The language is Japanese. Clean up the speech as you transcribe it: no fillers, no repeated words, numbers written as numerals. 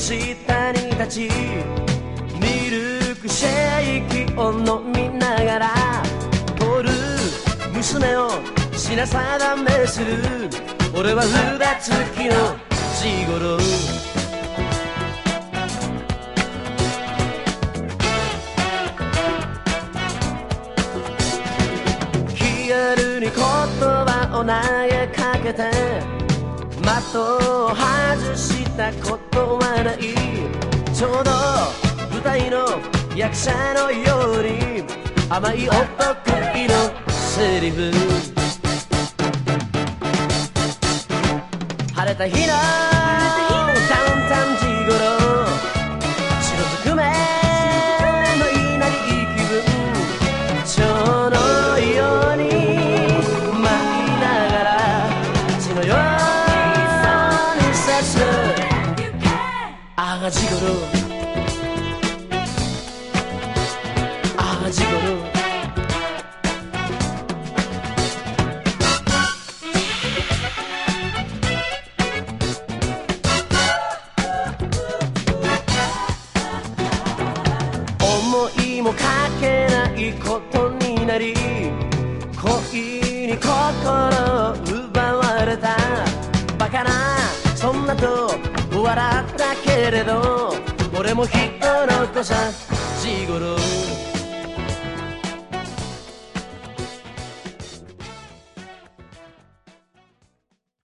下に立ちミルクシェイキを飲みながら通る娘を品定めする俺は札付きのジゴロ気軽に言葉を投げかけて的を外したことはないちょうど舞台の役者のように甘いお得意のセリフ晴れた日のダウンタウンジゴロ白ずくめのいなり気分ちょうどように舞いながら血のように刺す赤ジゴロ赤ジゴロ思いもかけないことになり恋に心を奪われたバカなそんなと笑ったけれど俺も人の子さジゴロ